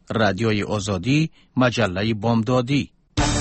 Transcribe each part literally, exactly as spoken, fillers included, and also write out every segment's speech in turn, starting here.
رادیوی آزادی، مجله بامدادی.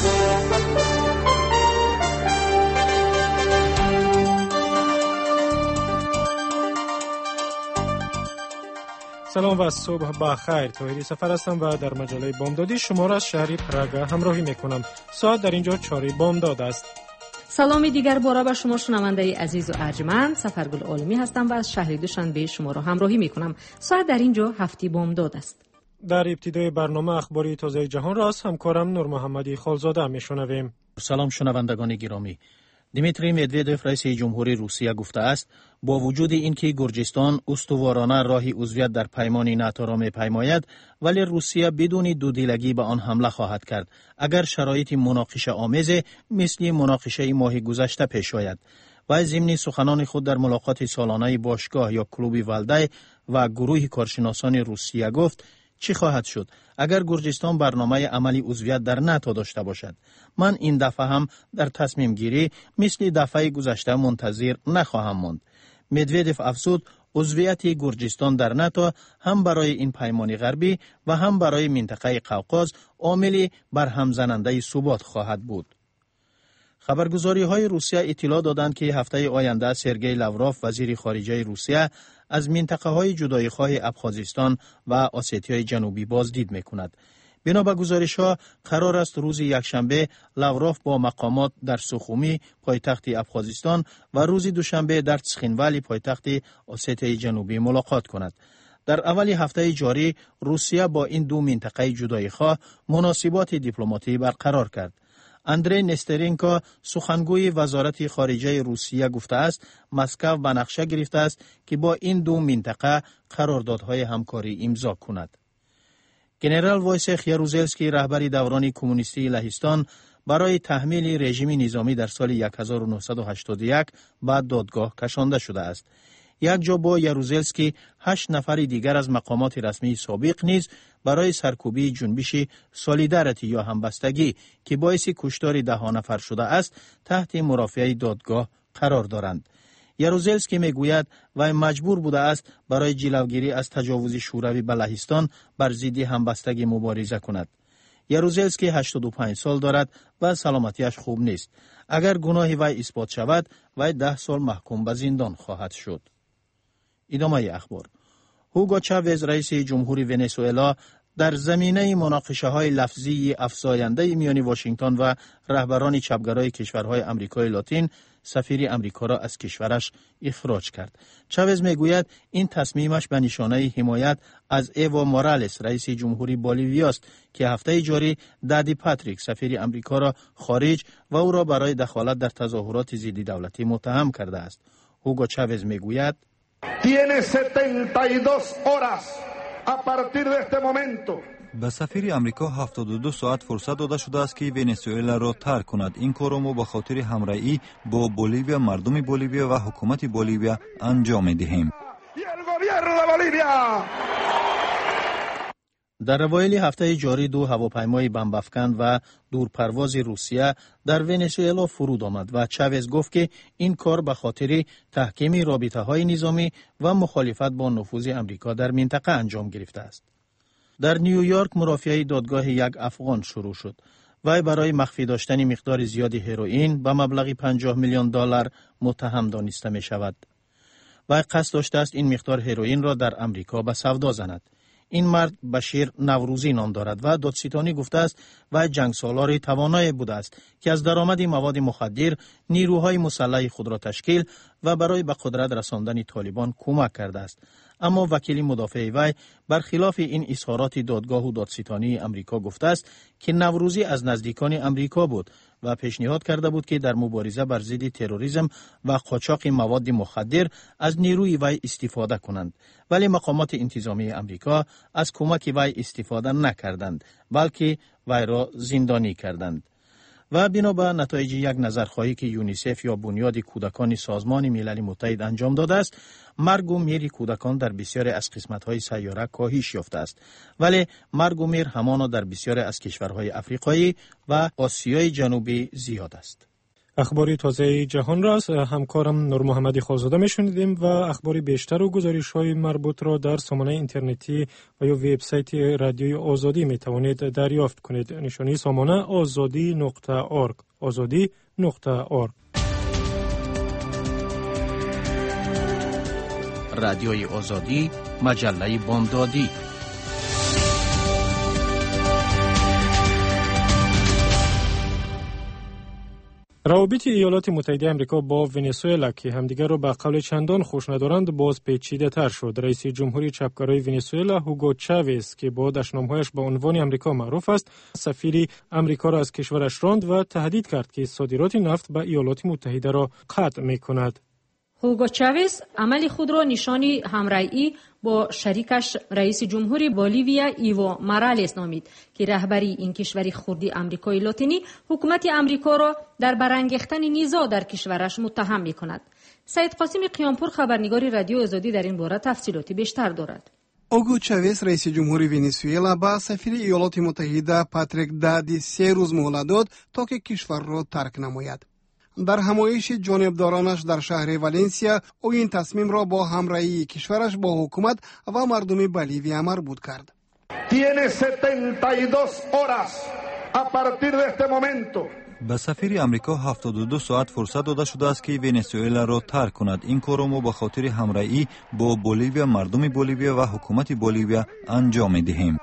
سلام و صبح بخیر. طاهری سفر هستم و در مجله بامدادی شما را از شهر پراگا همراهی میکنم. ساعت در اینجا چهار بامداد است. سلامی دیگر باره به شما شنونده عزیز و ارجمند. سفرگل عالمی هستم و از شهر دوشنبه شما را همراهی میکنم. ساعت در اینجا هفت بامداد است. در ابتدای برنامه اخباری تازه جهان را از همکارم نور محمدی خالزاده میشنویم. سلام شنوندگان گرامی. دیمیتری مدودف رئیس جمهوری روسیه گفته است با وجود اینکه گرجستان استوارانه راهی عضویت در پیمان ناتو را می‌پیماید، ولی روسیه بدون دودیلگی به آن حمله خواهد کرد اگر شرایط مناقشه آمیز مثل مناقشه ماه گذشته پیش آید. و ضمن سخنان خود در ملاقات سالانه باشگاه یا کلوب والده و گروه کارشناسان روسیه گفت چی خواهد شد اگر گرجستان برنامه عملی عضویت در ناتو داشته باشد؟ من این دفعه هم در تصمیم گیری مثل دفعه گذشته منتظر نخواهم ماند. مدودف افزود عضویت گرجستان در ناتو هم برای این پیمان غربی و هم برای منطقه قوقاز عاملی برهم زننده ثبات خواهد بود. خبرگزاری های روسیه اطلاع دادند که هفته آینده سرگئی لاوروف وزیر خارجه روسیه از منطقه های جدایی‌خواه ابخازستان و اسیتیای جنوبی بازدید میکند. بنا به گزارش ها قرار است روز یکشنبه لاوروف با مقامات در سوخومی پایتخت ابخازستان و روز دوشنبه در تسخینوالی پایتخت اسیتیای جنوبی ملاقات کند. در اول هفته جاری روسیه با این دو منطقه جدایی‌خواه مناسبات دیپلماتی برقرار کرد. اندری نسترینکو سخنگوی وزارت خارجه روسیه گفته است مسکو به نقشه گرفته است که با این دو منطقه قراردادهای همکاری امضا کند. ژنرال وایسخ یاروزلسکی رهبر دوران کمونیستی لهستان برای تحمیل رژیم نظامی در سال هزار و نهصد و هشتاد و یک به دادگاه کشانده شده است. یک جا با یاروزلسکی هشت نفر دیگر از مقامات رسمی سابق نیز برای سرکوبی جنبش سالیدارتی یا همبستگی که باعث کشتار ده نفر شده است تحت مرافعه دادگاه قرار دارند. یاروزلسکی میگوید و مجبور بوده است برای جلوگیری از تجاوز شوروی به لهستان بر ضد همبستگی مبارزه کند. یاروزلسکی هشتاد و پنج سال دارد و سلامتیش خوب نیست. اگر گناه وی اثبات شود وی ده سال محکوم به زندان خواهد شد. ادامه اخبار. هوگو چاوز رئیس جمهوری ونزوئلا در زمینه مناقشه های لفظی افزاینده میان واشنگتن و رهبران چپگرای کشورهای آمریکای لاتین سفیر آمریکا را از کشورش اخراج کرد. چاوز میگوید این تصمیمش به نشانه حمایت از ایوا مورالس رئیس جمهوری بولیویا است که هفته جاری دادی پاتریک سفیر آمریکا را خارج و او را برای دخالت در تظاهرات ضد دولتی متهم کرده است. هوگو چاوز میگوید Tiene setenta y dos horas a partir de este momento. به سفیر امریکا هفتاد و دو ساعت فرصت داده شده است که ونزوئلا را ترک کند. این کار را ما به خاطر همراهی با بولیویا، مردم بولیویا و حکومت بولیویا انجام می‌دهیم. در اوایل هفته جاری دو هواپیمای بمب‌افکن و دورپرواز روسیه در ونزوئلا فرود آمد و چاوز گفت که این کار به خاطر تحکیم رابطه‌های نظامی و مخالفت با نفوذ آمریکا در منطقه انجام گرفته است. در نیویورک مرافعه دادگاه یک افغان شروع شد. وی برای مخفی داشتن مقدار زیادی هروئین به مبلغ پنجاه میلیون دلار متهم دانسته می شود. وی قصد داشته است این مقدار هروئین را در آمریکا به سودا زند. این مرد بشیر نوروزی نام دارد و دادستانی گفته است و جنگسالار توانای بوده است که از درآمد مواد مخدر نیروهای مسلح خود را تشکیل و برای به قدرت رساندن طالبان کمک کرده است. اما وکیل مدافع وی برخلاف این اظهارات دادگاه و دادستانی امریکا گفته است که نوروزی از نزدیکان امریکا بود و پیشنهاد کرده بود که در مبارزه بر ضد تروریسم و قاچاق مواد مخدر از نیروی وی استفاده کنند، ولی مقامات انتظامی امریکا از کمک وی استفاده نکردند بلکه وی را زندانی کردند. و بنا به نتایج یک نظرخواهی که یونیسف یا بنیاد کودکان سازمان ملل متحد انجام داده است، مرگ و میر کودکان در بسیاری از قسمت‌های سیاره کاهش یافته است، ولی مرگ و میر همانا در بسیاری از کشورهای افریقایی و آسیای جنوبی زیاد است. اخبار تازه جهان را از همکارم نور محمدی خالزاده میشنیدیم و اخبار بیشتر و گزارش‌های مربوط را در سامانه اینترنتی و یا وبسایت رادیوی آزادی می توانید دریافت کنید. نشانی سامانه آزادی نقطه اورگ آزادی نقطه اورگ. رادیوی آزادی، مجله بامدادی. روابط ایالات متحده آمریکا با ونزوئلا که همدیگر را به قول چندان خوش ندارند باز پیچیده تر شد. رئیس جمهوری چپگرای ونزوئلا هوگو چاوز که با دشنامهایش به عنوان آمریکا معروف است، سفیر آمریکا را از کشورش راند و تهدید کرد که صادرات نفت به ایالات متحده را قطع می‌کند. هوگو چاوز عمل خود را نشانی همراهی با شریکش رئیس جمهوری بولیویا ایو مورالز نامید که رهبری این کشور خردی آمریکای لاتینی حکومت آمریکا را در برانگیختن نزاع در کشورش متهم می‌کند. سید قاسم قیامپور خبرنگار رادیو آزادی در این باره تفصیلات بیشتر دارد. هوگو چاوز رئیس جمهوری ونزوئلا با سفیر ایالات متحده پاتریک دادی سه روز مهلت داد تا که کشور را ترک نماید. در همایش جانبدارانش در شهر والنسیا او این تصمیم را با همراهی کشورش با حکومت و مردم بولیویا مربوط کرد. Tiene setenta y dos horas a partir de este momento. به سفیر امریکا هفتاد و دو ساعت فرصت داده شده است که ونزوئلا را ترک کند. این کار را ما به خاطر همراهی با بولیویا، مردم بولیویا و حکومت بولیویا انجام می‌دهیم.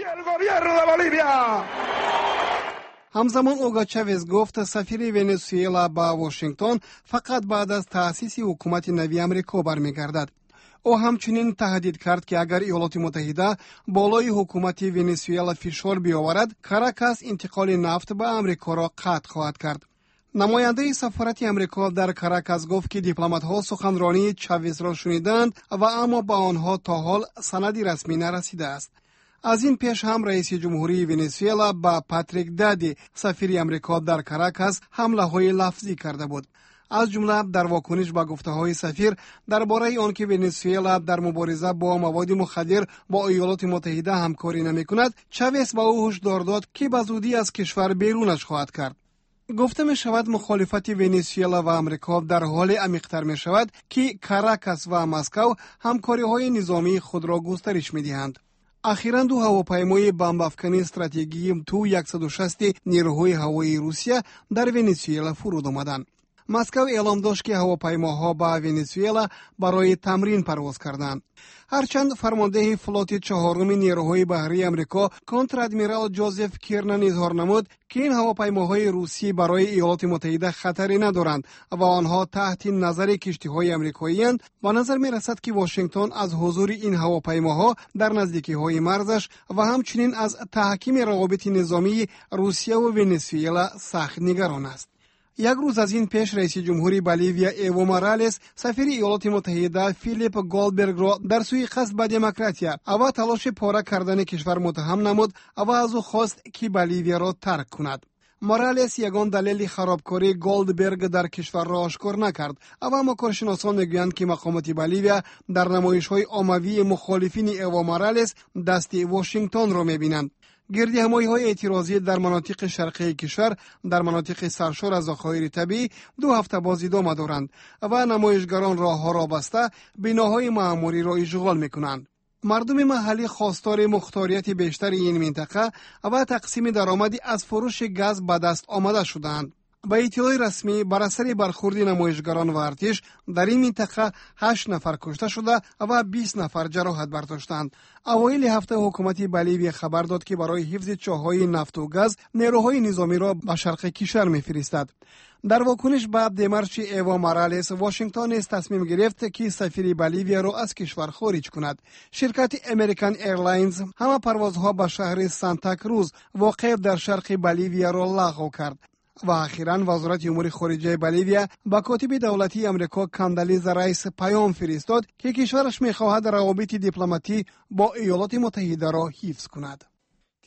همزمان هوگو چاوز گفت سفیر ونزوئلا با واشنگتن فقط بعد از تأسیس حکومت نوی آمریکا برمیگردد. او همچنین تهدید کرد که اگر ایالات متحده بالای حکومت ونزوئلا فشار بیاورد، کاراکاس انتقال نفت به آمریکا را قطع خواهد کرد. نماینده سفارت آمریکا در کاراکاس گفت که دیپلمات‌ها سخنرانی چاوز را شنیدند و اما به آنها تا حال سندی رسمی نرسیده است. از این پیش هم رئیس جمهوری ونزوئلا با پاتریک دادی سفیر آمریکا در کاراکاس حمله‌های لفظی کرده بود. از جمله در واکنش به گفته‌های سفیر درباره آنکه ونزوئلا در مبارزه با مواد مخدر با ایالات متحده همکاری نمی‌کند، چاوز به او هشدار داد که به زودی از کشور بیرونش خواهد کرد. گفته می شود مخالفت ونزوئلا و آمریکا در حال عمیق‌تر می شود که کاراکاس و مسکو همکاری‌های نظامی خود را گسترش می‌دهند. اخیراً دو هواپیمای بمب افکنی استراتژیکی تو صد و شصت نیروهای هوایی روسیه در ونزوئلا فرود آمدند. مسکو اعلام داشت که هواپیماها به ونزوئلا برای تمرین پرواز کردند. هرچند فرمانده فلوت چهارم نیروهای بحری آمریکا کنتر ادمیرال جوزف کیرنن اظهار نمود که این هواپیماهای روسی برای ایالات متحده خطری ندارند و آنها تحت نظر کشتی‌های آمریکایی‌اند، و نظر می‌رسد که واشنگتن از حضور این هواپیماها در نزدیکی‌های مرزش و همچنین از تحکیم روابط نظامی روسیه و ونزوئلا سخت نگران است. یک روز از این پیش رئیس جمهوری بولیویا ایو مورالز سفیر ایالات متحده فیلیپ گولدبرگ را در سوی قصد به دموکراتیا و تلاش پاره کردن کشور متهم نمود و از او خواست که بولیویا را ترک کند. مورالز یگان دلیل خرابکاری گولدبرگ در کشور را آشکار نکرد، اما کارشناسان میگویند که مقامات بولیویا در نمایش‌های عمومی مخالفین ایو مورالز دست واشنگتن را می‌بینند. گردی همایی‌های اعتراضی در مناطق شرقی کشور در مناطق سرشار از ذخایر طبیعی دو هفته باز ادامه دارند و نمایشگران راه‌ها را بسته بناهای معمولی را اشغال می‌کنند. مردم محلی خواستار مختاریت بیشتر این منطقه و تقسیم درآمدی از فروش گاز به دست آمده شدند. با اطلاع رسمی بر اثر برخورد نمایشگران و ارتش در این منطقه هشت نفر کشته شده و بیست نفر جراحت برداشتند. اوایل هفته حکومت بولیویا خبر داد که برای حفظ چاه‌های نفت و گاز نیروهای نظامی را به شرق کشور می‌فرستد. در واکنش به دمارش ایو مورالز، واشنگتن نیز تصمیم گرفت که سفیر بولیویا را از کشور خارج کند. شرکت امریکن ایرلاینز همه پروازها به شهر سانتا کروز واقع در شرق بولیویا را لغو کرد. و اخیراً وزارت امور خارجه بولیویا با کاتب دولتی آمریکا کاندالیزا رایس پیام فرستاد که کشورش می‌خواهد روابط دیپلماتی با ایالات متحده را حفظ کند.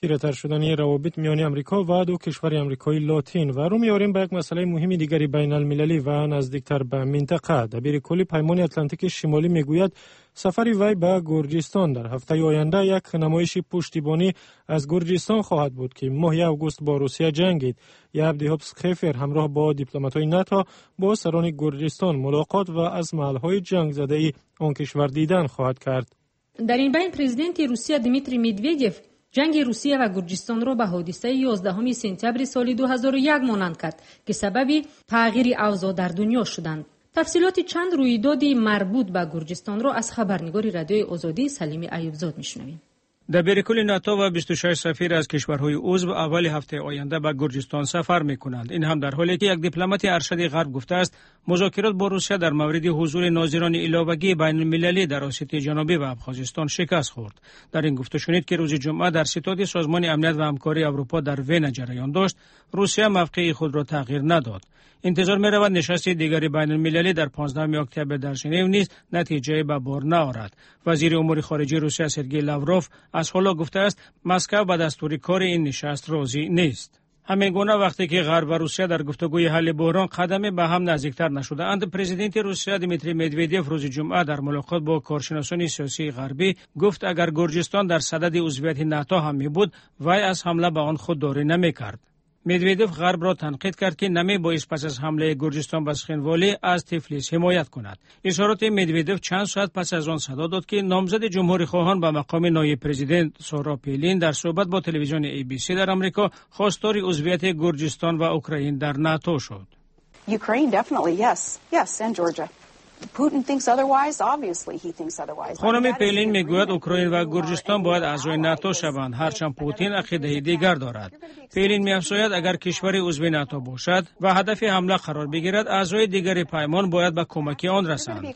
تیره‌تر شدن روابط میان امریکا و دو کشور آمریکایی لاتین و رو میاریم به یک مسئله مهم دیگری بین المللی و نزدیکتر به منطقه. دبیر کل پیمان اتلانتیک شمالی میگوید سفر وی به گرجستان در هفته آینده یک نمایش پشتیبانی از گرجستان خواهد بود که ماه اوگوست با روسیه جنگید. یابدی هوبس خیفر همراه با دیپلمات‌های ناتو با سران گرجستان ملاقات و از محل‌های جنگ زده آن کشور دیدن خواهد کرد. در این بین پرزیدنت روسیه دیمیتری مدودیف جنگ روسیه و گرجستان را به حادثه یازدهم سپتامبر سال دو هزار و یک مانند کرد که سبب تغییر اوضاع در دنیا شدند. تفصیلات چند رویدادی مربوط به گرجستان را از خبرنگار رادیوی آزادی سلیم ایوبزاد میشنویم. دبیر کل ناتو و بیست و شش سفیر از کشورهای عضو اول هفته آینده به گرجستان سفر می‌کنند. این هم در حالی که یک دیپلمات ارشد غرب گفته است مذاکرات با روسیه در مورد حضور ناظران علاوگی بین المللی در اسیای جنوبی و ابخازستان شکست خورد. در این گفته شنید که روز جمعه در ستاد سازمان امنیت و همکاری اروپا در وین جریان داشت روسیه موقع خود را تغییر نداد. انتظار می‌رود نشست دیگری بین المللی در پانزدهم اکتبر در ژنو نیز نتیجه به بار نآورد. وزیر امور خارجه روسیه سرگئی لاوروف از حالا گفته است مسکو به دستور کار این نشست راضی نیست. همین گونه وقتی که غرب و روسیه در گفتگوی حل بحران قدمی به هم نزدیکتر نشده اند، پرزیدنت روسیه دیمیتری مدودیف روز جمعه در ملاقات با کارشناسان سیاسی غربی گفت اگر گرجستان در صدد عضویت ناتو هم می بود وی از حمله به آن خودداری نمی کرد. مدودیف غرب را تنقید کرد که نمی بایست پس از حمله گرجستان به سخنوالی از تفلیس حمایت کند. اظهارات مدودیف چند ساعت پس از آن صدا داد که نامزد جمهوری خواهان به مقام نایب پرزیدنت سارا پیلین در صحبت با تلویزیون ای بی سی در آمریکا خواستار عضویت گرجستان و اوکراین در ناتو شد. Ukraine definitely yes. Yes, and Georgia. Putin thinks otherwise. Obviously he thinks otherwise. خانم پیلین میگوید اوکراین و گرجستان باید اعضای ناتو شوند هرچند پوتین عقیده دیگر دارد. پیلین می‌افزاید اگر کشوری عضو ناتو باشد و هدف حمله قرار بگیرد اعضای دیگر پیمان باید به کمک آن رسند.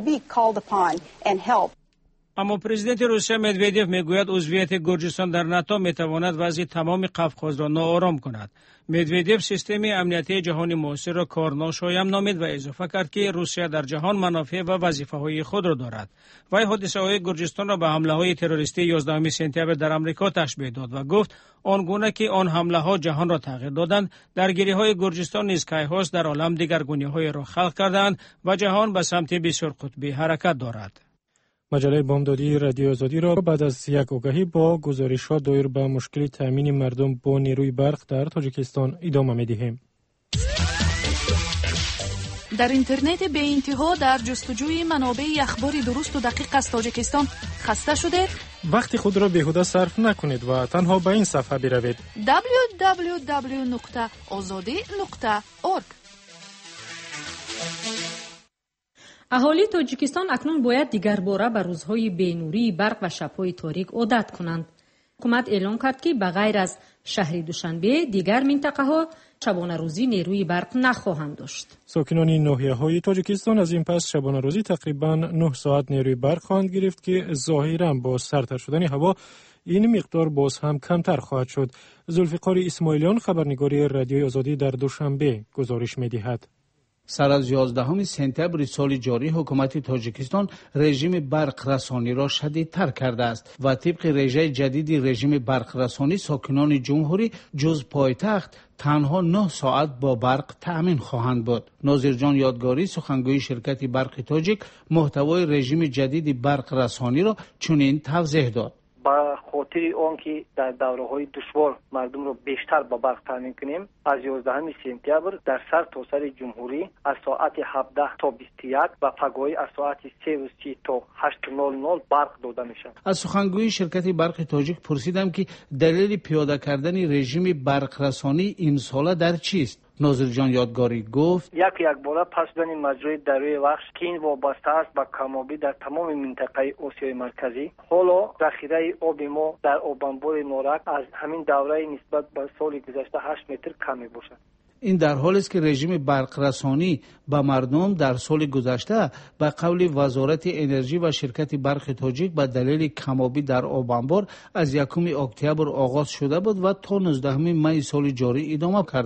اما پرزیدنت روسیه مدودیف میگوید عضویت گرجستان در ناتو میتواند وضع تمام قفقاز را ناآرام کند. مدودیف سیستم امنیتی جهانی معاصر را کارناشایم نامید و اضافه کرد که روسیه در جهان منافع و وظیفه‌های خود را دارد. وی حادثه‌های گرجستان را به حمله‌های تروریستی یازدهم سپتامبر در آمریکا تشبیه داد و گفت آنگونه که آن حمله‌ها جهان را تغییر دادند، درگیری‌های گرجستان نیز کیهاس در عالم دیگرگونی‌های را خلق کردند و جهان به سمت بسیار قطبی حرکت دارد. مجله بامدادی رادیو آزادی را بعد از یک آگهی با گزارش‌ها دایر به مشکل تامین مردم با نیروی برق در تاجیکستان ادامه می‌دهیم. در اینترنت به انتها در جستجوی منابع اخبار درست و دقیق از تاجیکستان خسته شده؟ وقتی خود را بیهوده صرف نکنید و تنها به این صفحه بروید دبلیو دبلیو دبلیو نقطه آزادی نقطه اورگ. اهالی تاجیکستان اکنون باید دیگر باره به روزهای بینوری برق و شب‌های تاریک عادت کنند. حکومت اعلام کرد که بغیر از شهر دوشنبه دیگر منطقه‌ها شبانه روزی نیروی برق نخواهند داشت. ساکنان ناحیه‌های تاجیکستان از این پس شبانه روزی تقریباً نه ساعت نیروی برق خواهند گرفت که ظاهراً با سردتر شدن هوا این مقدار باز هم کمتر خواهد شد. ذوالفقار اسماعیلیان خبرنگار رادیوی آزادی در دوشنبه گزارش می‌دهد. سر از یازدهم سپتامبر سال جاری حکومت تاجیکستان رژیم برق رسانی را شدیدتر کرده است و طبق رژه جدید رژیم برق رسانی ساکنان جمهوری جز پایتخت تنها نه ساعت با برق تأمین خواهند بود. ناظر جان یادگاری سخنگوی شرکت برق تاجیک محتوای رژیم جدید برق رسانی را چنین توضیح داد. با خاطر آنکه در دوره‌های دشوار مردم رو بیشتر با برق تامین کنیم از یازدهم سپتامبر در سر تا سر جمهوری از ساعت هفده تا بیست و یک و پگاهی از ساعت سه و سی تا هشت و نیم برق داده میشه. از سخنگوی شرکت برق تاجیک پرسیدم که دلیل پیاده کردن رژیم برق رسانی این ساله در چیست. ناظر جان یادگاری گفت یک یک باره پس شدن مجرای دریای وخش که این وابسته است به کم‌آبی در تمام منطقه آسیای مرکزی. حالا ذخیره آب ما در آبانبار نورک از همین دوره نسبت به سال گذشته هشت متر کم می‌باشد. این در حالی است که رژیم برق رسانی به مردم در سال گذشته به قول وزارت انرژی و شرکت برق تاجیک به دلیل کم‌آبی در آبانبار از یکم اکتبر آغاز شده بود و تا نوزدهم می سال جاری ادامه کرده بود.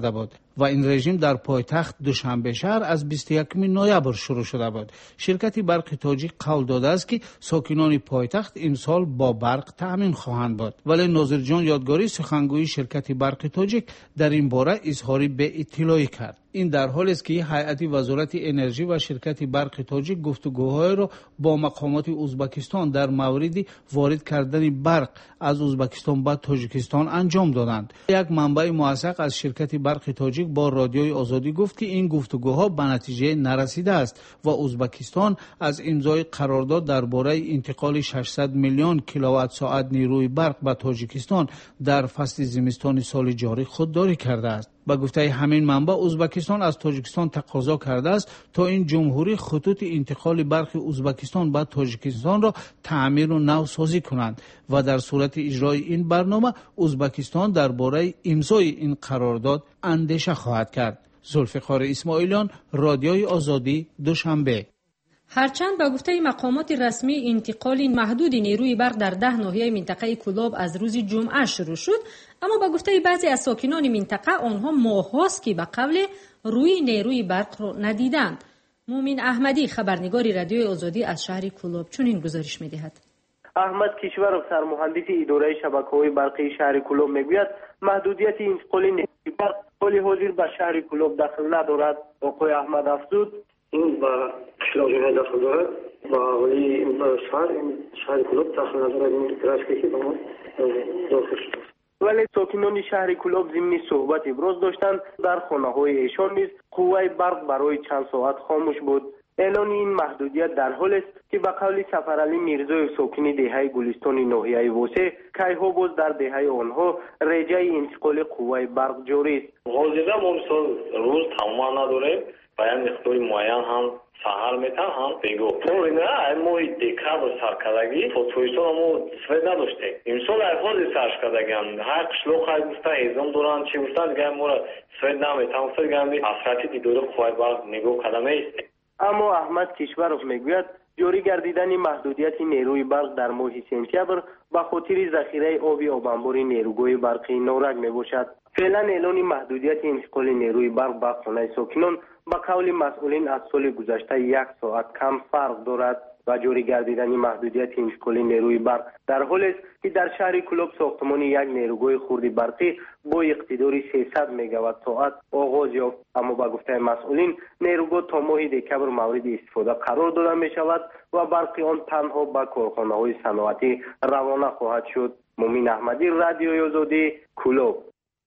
و این رژیم در پایتخت دوشنبه شهر از بیست و یکم نوامبر شروع شده بود. شرکت برق تاجیک قول داده است که ساکنان پایتخت امسال با برق تامین خواهند بود، ولی ناظر جان یادگاری سخنگوی شرکت برق تاجیک در این باره اظهار به اطلاعی کرد. این در حالی است که هیئت وزارت انرژی و شرکت برق تاجیک گفتگوهای را با مقامات ازبکستان در مورد وارد کردن برق از ازبکستان به تاجیکستان انجام دادند. یک منبع موثق از شرکت برق تاجیک با رادیوی آزادی گفت که این گفتگوها به نتیجه نرسیده است و ازبکستان از امضای قرارداد درباره انتقال ششصد میلیون کیلووات ساعت نیروی برق به تاجیکستان در فصل زمستان سال جاری خودداری کرده است. با گفته همین منبع ازبکستان از تاجیکستان تقاضا کرده است تا این جمهوری خطوط انتقال برق ازبکستان به تاجیکستان را تعمیر و نوسازی کنند و در صورت اجرای این برنامه ازبکستان درباره امضای این قرارداد اندیشه خواهد کرد. ذوالفقار اسماعیلیان، رادیوی آزادی، دوشنبه. هرچند به گفته مقامات رسمی انتقال محدود نیروی برق در ده ناحیه منطقه کلاب از روز جمعه شروع شد، اما به گفته بعضی از ساکنان منطقه آنها ماه‌هاست که به قبل روی نیروی برق را ندیدند. مومن احمدی، خبرنگار رادیوی آزادی از شهر کلاب، چنین گزارش می‌دهد. احمد کشورov سرمهندس اداره شبکه‌های برقی شهر کلاب میگوید محدودیت انتقال نیروی برق حال حاضر به شهر کلاب دخل ندارد. آقای احمد افزود این با قشلاق جمعه داخل دارد و ولی این شهر این شهر کلاب داخل ندارد. این راستی که با ما داخل شد. ولی ساکنان شهر کلاب ضمن صحبت ابراز داشتند در خانه‌های ایشان نیز قوه برق برای چند ساعت خاموش بود. اعلان این محدودیت در حال است که به قول سفرعلی میرزای ساکن دهه گلستان ناحیه واسه کایها باز در دهه آنها رجای انتقال قوه برق جاری است. حاضر ما روز تمام نداره و یک مقدار معین هم سحر میتن هم بگو تو نه ماه دکتر سرکردگی فوتویتون ما سوید نداشته امسال ایفاد سرش کردگی هم هر قشلوق های گفته ایزم دوران چی گفته دیگه ما را سوید نمیتن گفته دیگه همی اصلاتی دیداره خواهی برق نگو کدمه است. اما احمد کشورov میگوید جاری گردیدن محدودیت نیروی برق در ماه سپتامبر به خاطر ذخیره آب آبانبار نیروگاه برقی نورگ میباشد. فعلا اعلان محدودیت انتقال نیروی برق به خانه ساکنان با قول مسئولین از سال گذشته یک ساعت کم فرق دارد و جاری گردیدن محدودیت انتقال نیروی برق در حالی است که در شهر کلاب ساختمان یک نیروگاه خرد برقی با اقتدار سیصد مگاوات ساعت آغاز یافت، اما با گفته مسئولین نیروگاه تا ماه دکبر مورد استفاده قرار داده می شود و برق آن تنها به کارخانه‌های صنعتی روانه خواهد شد. مومن احمدی، رادیوی آزادی، کلاب.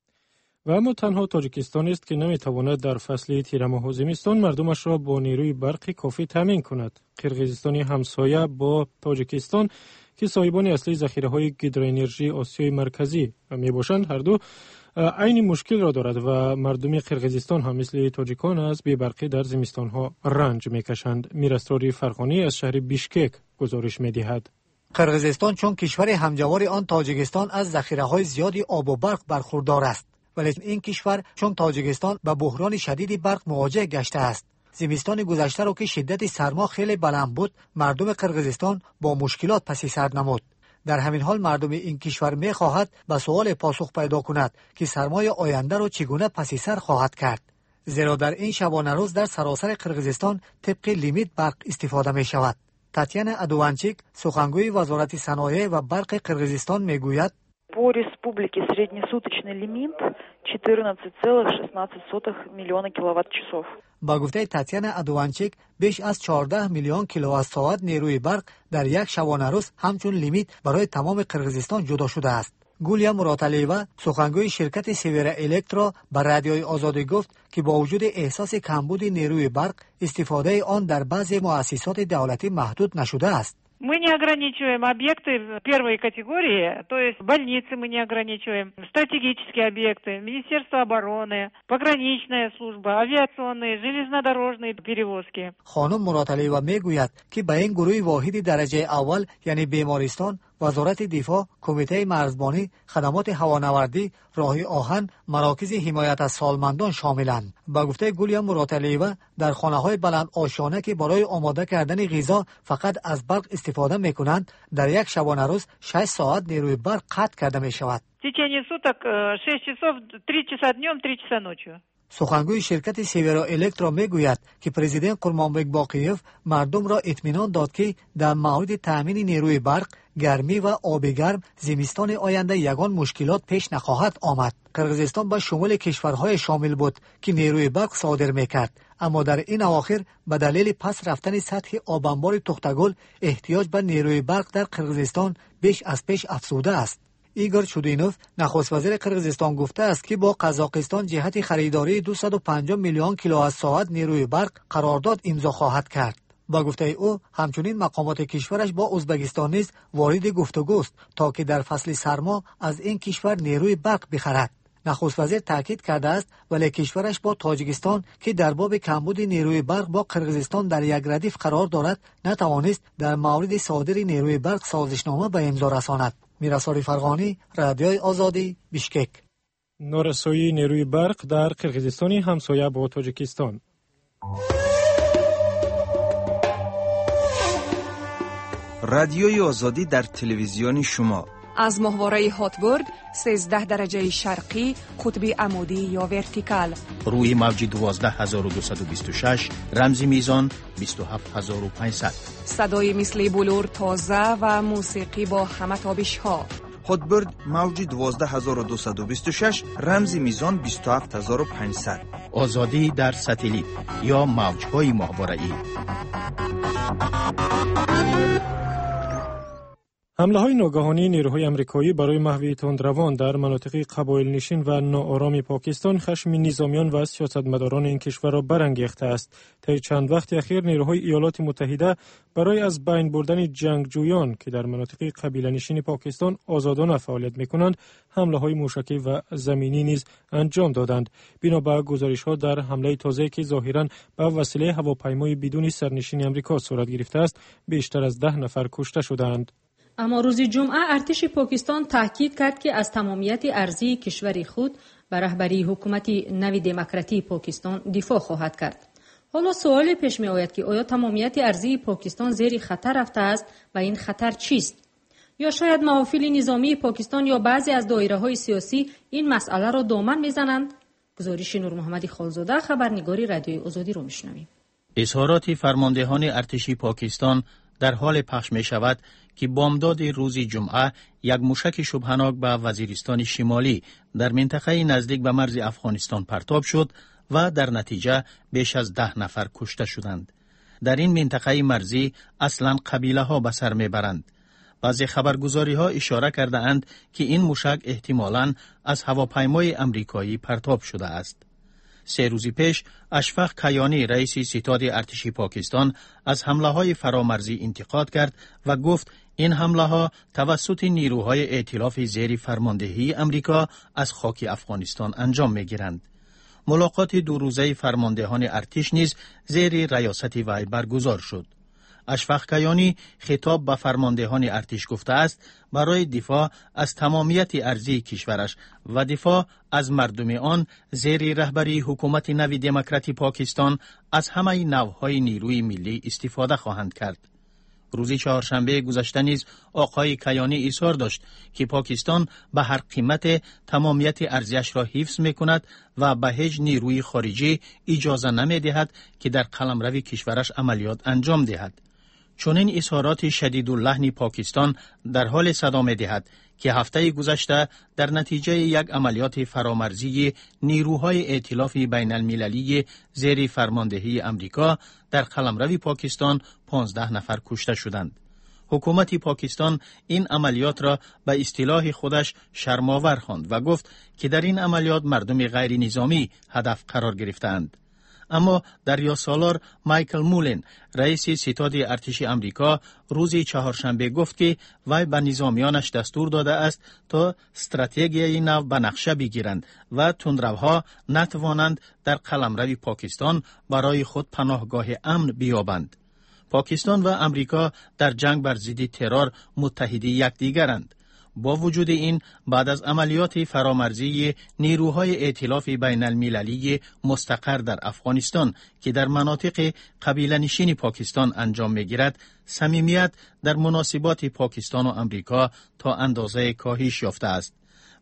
و اما تنها تاجیکستان است که نمیتواند در فصل تیر ماه زمستان مردمش را با نیروی برقی کافی تامین کند. قرقیزستان همسایه با تاجیکستان که صاحبان اصلی ذخیره‌های گیدروانرژی آسیای مرکزی میباشند هر دو عین مشکل را دارد و مردم قرقیزستان هم مثل تاجیکان از بی برقی در زمستانها رنج میکشند. میرستاری فرخانی از شهر بیشکک گزارش میدهد. قرقیزستان چون کشور همجوار آن تاجیکستان از ذخیره‌های زیادی آب و برق برخوردار است، ولی این کشور چون تاجیکستان با بحران شدید برق مواجه گشته است. زمستان گذشته را که شدت سرما خیلی بلند بود، مردم قرقیزستان با مشکلات پس سر نمود. در همین حال مردم این کشور می خواهد به سوال پاسخ پیدا کند که سرمای آینده را چگونه پس سر خواهد کرد، زیرا در این شبانه روز در سراسر قرقیزستان طبق لیمیت برق استفاده می شود. تاتیانا ادوانچیک، سخنگوی وزارت صنایع و برق قرقیزستان می گوید по республике среднесуточный лимит четырнадцать целых шестнадцать сотых миллиона киловатт-часов. با گفته تاتیانا ادوانچیک بیش از چهارده میلیون کیلووات ساعت نیروی برق در یک شبانه روز همچون لیمیت برای تمام قرقیزستان جدا شده است. گولیا مراتلیوا، سخنگوی شرکت سیویرا الکترا، به رادیوی آزادی گفت که با وجود احساس کمبود نیروی برق، استفاده آن در بعضی مؤسسات دولتی محدود نشده است. Мы не ограничиваем объекты первой категории, то есть больницы мы не ограничиваем, стратегические объекты, Министерство обороны, пограничная служба, авиационные, железнодорожные перевозки. خانم مراتلیوا میگوید که به این گروه واحد درجه اول یعنی بیمارستان، وزارت دفاع، کمیته مرزبانی، خدمات هوانوردی، راه آهن، مراکز حمایت از سالمندان شاملند. با گفته گولیا مراتلیوا، در خانه‌های بلند آشیانه که برای آماده کردن غذا فقط از برق استفاده می‌کنند، در یک شبانه روز شش ساعت نیروی برق قطع کرده می‌شود. В течение суток шесть часов, три часа днем, три часа ночью. سخنگوی شرکت سیورا الکترا میگوید که پرزیدنت قرمانبک باقیف مردم را اطمینان داد که در مورد تامین نیروی برق، گرمی و آب گرم زمستان آینده یگان مشکلات پیش نخواهد آمد. قرقیزستان به شمول کشورهای شامل بود که نیروی برق صادر میکرد، اما در این اواخر به دلیل پس رفتن سطح آب انبار تختگل احتیاج به نیروی برق در قرقیزستان بیش از پیش افزوده است. ایگور چودینوف نخست وزیر قرقیزستان گفته است که با قزاقستان جهت خریداری دویست و پنجاه میلیون کیلووات ساعت نیروی برق قرارداد امضا خواهد کرد. با گفته او همچنین مقامات کشورش با ازبکستان نیز وارد گفتگوست تا که در فصل سرما از این کشور نیروی برق بخرد. نخست وزیر تاکید کرده است ولی کشورش با تاجیکستان که در باب کمبود نیروی برق با قرقیزستان در یک ردیف قرار دارد نتوانست در مورد صادر نیروی برق سازشنامه به امضا رساند. میرساری فرغانی، رادیوی آزادی، بیشکک. نارسایی نیروی برق در قرقیزستان همسایه با تاجیکستان. رادیوی آزادی در تلویزیون شما از ماهواره هاتبورد سیزده درجه شرقی قطب عمودی یا ورتیکال، روی موج دوازده هزار و دویست و بیست و شش رمز میزان بیست و هفت هزار و پانصد، صدای مثل بلور تازه و موسیقی با همه تابش ها. هاتبورد موج دوازده هزار و دویست و بیست و شش رمز میزان بیست و هفت هزار و پانصد. آزادی در ساتلیت یا موج‌های ماهواره‌ای. حمله های ناگهانی نیروهای آمریکایی برای محو تندروان در مناطق قبایل نشین و ناآرام پاکستان خشم نظامیان و سیاستمداران این کشور را برانگیخته است. طی چند وقت اخیر نیروهای ایالات متحده برای از بین بردن جنگجویان که در مناطق قبیله نشین پاکستان آزادانه فعالیت می‌کنند، حمله های موشکی و زمینی نیز انجام دادند. بنابر گزارش‌ها در حمله تازه‌ای که ظاهراً به وسیله هواپیمای بدون سرنشین آمریکا صورت گرفته است، بیشتر از ده نفر کشته شدند. اما روز جمعه ارتش پاکستان تاکید کرد که از تمامیت ارضی کشور خود به رهبری حکومت نو دموکراتی پاکستان دفاع خواهد کرد. حالا سوال پیش می آید که آیا تمامیت ارضی پاکستان زیر خطر رفته است و این خطر چیست؟ یا شاید محافل نظامی پاکستان یا بعضی از دایره های سیاسی این مسئله را دامن میزنند؟ گزارش نور محمد خالزاده، خبرنگاری رادیوی آزادی رو میشنویم. اظهارات فرماندهان ارتشی پاکستان در حال پخش می شود که بامداد روز جمعه یک موشک شبهناک به وزیرستان شمالی در منطقه نزدیک به مرز افغانستان پرتاب شد و در نتیجه بیش از ده نفر کشته شدند. در این منطقه مرزی اصلا قبیله ها به سر می برند. بعضی خبرگزاری ها اشاره کرده اند که این موشک احتمالاً از هواپیمای امریکایی پرتاب شده است. سه روز پیش اشفاق کیانی رئیس ستاد ارتش پاکستان از حمله های فرامرزی انتقاد کرد و گفت این حمله ها توسط نیروهای ائتلاف زیر فرماندهی امریکا از خاک افغانستان انجام می گیرند. ملاقات دو روزه فرماندهان ارتش نیز زیر ریاست وی برگزار شد. اشفاق کیانی خطاب به فرماندهان ارتش گفته است برای دفاع از تمامیت ارضی کشورش و دفاع از مردم آن زیر رهبری حکومت نو دموکراتی پاکستان از همه نوعهای نیروی ملی استفاده خواهند کرد. روز چهارشنبه گذشته نیز آقای کیانی اصرار داشت که پاکستان به هر قیمت تمامیت ارضیش را حفظ می‌کند و به هیچ نیروی خارجی اجازه نمی‌دهد که در قلمرو کشورش عملیات انجام دهد. چنین اظهارات شدیداللحن پاکستان در حال صدا می‌دهد که هفته گذشته در نتیجه یک عملیات فرامرزی نیروهای ائتلاف بین المللی زیر فرماندهی امریکا در قلمرو پاکستان پانزده نفر کشته شدند. حکومت پاکستان این عملیات را به اصطلاح خودش شرم‌آور خواند و گفت که در این عملیات مردم غیر نظامی هدف قرار گرفتند. اما دریا سالار مایکل مولن رئیس ستاد ارتش امریکا روز چهارشنبه گفت که وی به نظامیانش دستور داده است تا استراتژی نو به نقشه بگیرند و تندروها نتوانند در قلمرو پاکستان برای خود پناهگاه امن بیابند. پاکستان و امریکا در جنگ بر ضد ترور متحد یکدیگرند. با وجود این بعد از عملیات فرامرزی نیروهای ائتلاف بین المللی مستقر در افغانستان که در مناطق قبیله نشین پاکستان انجام می‌گیرد، صمیمیت در مناسبات پاکستان و امریکا تا اندازه کاهش یافته است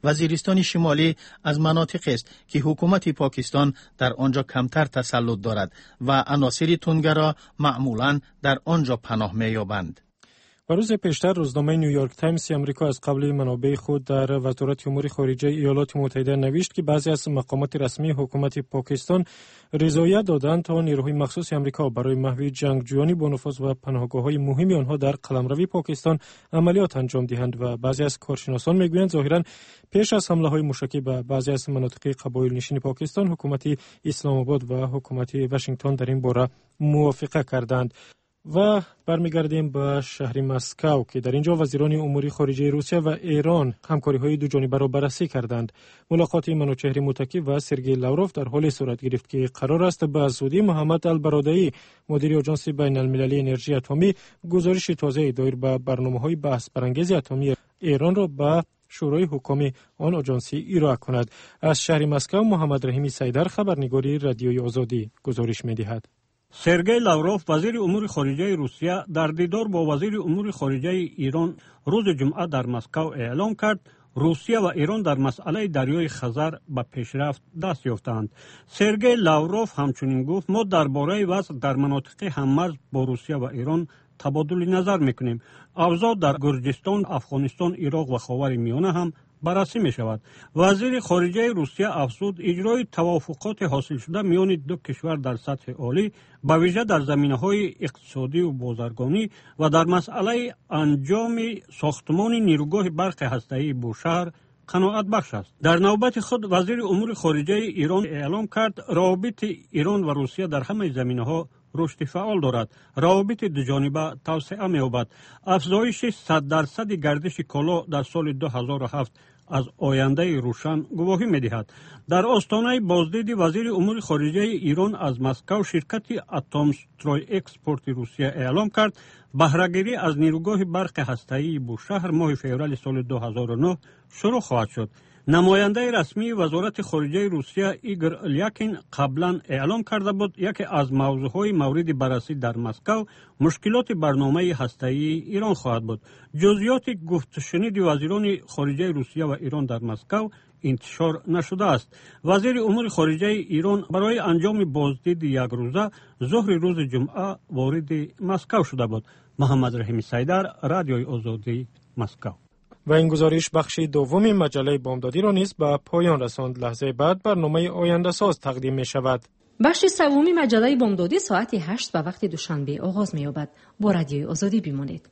وزیرستان شمالی از مناطقی است که حکومت پاکستان در آنجا کمتر تسلط دارد و عناصر تندگرا معمولاً در آنجا پناه می‌یابند. و روز پیشتر روزنامه نیویورک تایمز آمریکا از قبل منابع خود در وزارت امور خارجه ایالات متحده نوشت که بعضی از مقامات رسمی حکومت پاکستان رضایت دادند تا نیروهای مخصوص آمریکا برای محو جنگجویان با نفوذ و پناهگاه‌های مهم آنها در قلمرو پاکستان عملیات انجام دهند و بعضی از کارشناسان میگویند ظاهراً پیش از حمله‌های موشکی به بعضی از مناطق قبایل نشین پاکستان حکومت اسلام آباد و حکومت واشنگتن در این باره موافقه کردند. و برمیگردیم به شهر مسکو که در اینجا وزیران امور خارجه روسیه و ایران همکاری‌های دو جانبه را بررسی کردند. ملاقات منوچهر متکی و سرگئی لاوروف در حال صورت گرفت که قرار است به زودی محمد البرادعی مدیر آژانس بین المللی انرژی اتمی گزارش تازه دایر به برنامه‌های بحث برانگیز اتمی ایران را به شورای حکام آن آژانسی ارائه کند. از شهر مسکو محمد رحیمی سیدر خبرنگاری رادیوی آزادی گزارش می‌دهد. سرگئی لاوروف وزیر امور خارجه روسیه در دیدار با وزیر امور خارجه ایران روز جمعه در مسکو اعلام کرد روسیه و ایران در مسئله دریای خزر به پیشرفت دست یافتند. سرگئی لاوروف همچنین گفت ما درباره وضع در مناطق هممرز با روسیه و ایران تبادل نظر میکنیم. اوضاع در گرجستان، افغانستان، عراق و خاور میانه هم بررسی می شود. وزیر خارجه روسیه افزود اجرای توافقات حاصل شده میان دو کشور در سطح عالی به ویژه در زمینه‌های اقتصادی و بازرگانی و در مسئله انجام ساختمان نیروگاه برق هسته‌ای بوشهر قناعت بخش است. در نوبت خود وزیر امور خارجه ایران اعلام کرد روابط ایران و روسیه در همه زمینه‌ها رشد فعال دارد. روابط دوجانبه توسعه می‌یابد. افزایش صد درصد گردش کالا در سال دو هزار و هفت از آینده روشن گواهی می‌دهد. در آستانه بازدید وزیر امور خارجه ایران از مسکو شرکت اتمستروی اکسپورت روسیه اعلام کرد بهره‌گیری از نیروگاه برق هسته‌ای بوشهر ماه فوریه سال دو هزار و نه شروع خواهد شد. نماینده رسمی وزارت خارجه روسیه ایگور الیاکین قبلا اعلام کرده بود یکی از موضوعهای مورد بررسی در مسکو مشکلات برنامه هسته‌ای ایران خواهد بود. جزئیات گفت شنید وزیران خارجه روسیه و ایران در مسکو انتشار نشده است. وزیر امور خارجه ایران برای انجام بازدید یک روزه ظهر روز جمعه وارد مسکو شده بود. محمد رحیمی سیدر، رادیوی آزادی، مسکو. و این گزارش بخش دوم مجله بامدادی را نیز به پایان رساند. لحظه بعد برنامه آینده ساز تقدیم می شود. بخش سوم مجله بامدادی ساعت هشت به وقت دوشنبه آغاز می یابد. با رادیوی آزادی بمانید.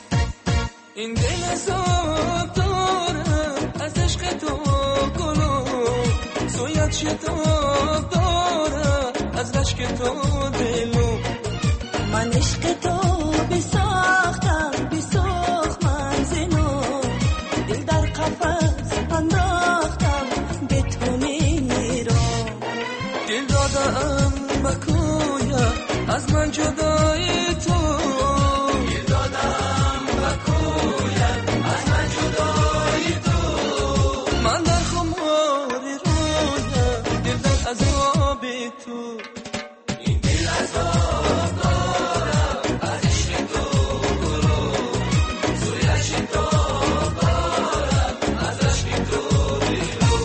این دل زاب دارم از عشق تو گلو سویت شتاب دارم از رشک تو دلو من عشق تو بساختم بساخت منزلو دل در قفس انداختم به تو میرم دل دادم بکویا از من جدای تو دل دادم بکویا از من جدای تو من در خمار رویا دل در عذاب تو این دل عذاب دارم از عشق تو گلو سویت شتاب دارم از عشق تو دلو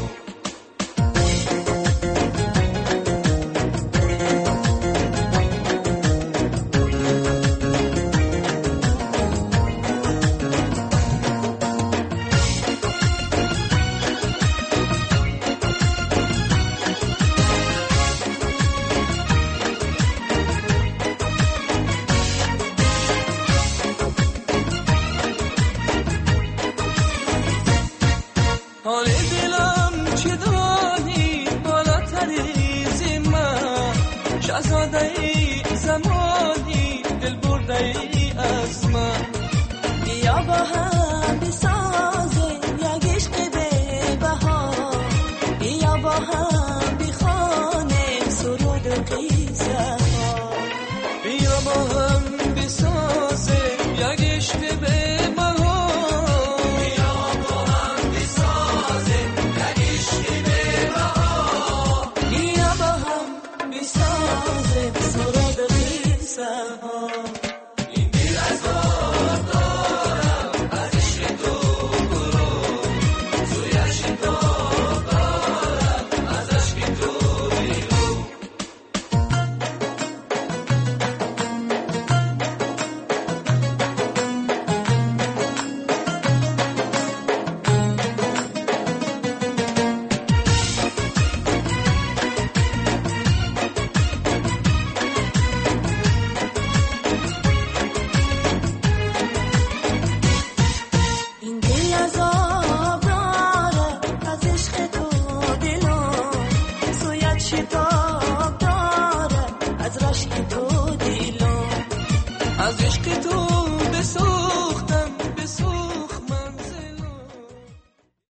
حال دلم چه دانی بالاتری زمان شهزاده ای زمانی دل برده ای از من بیا با هم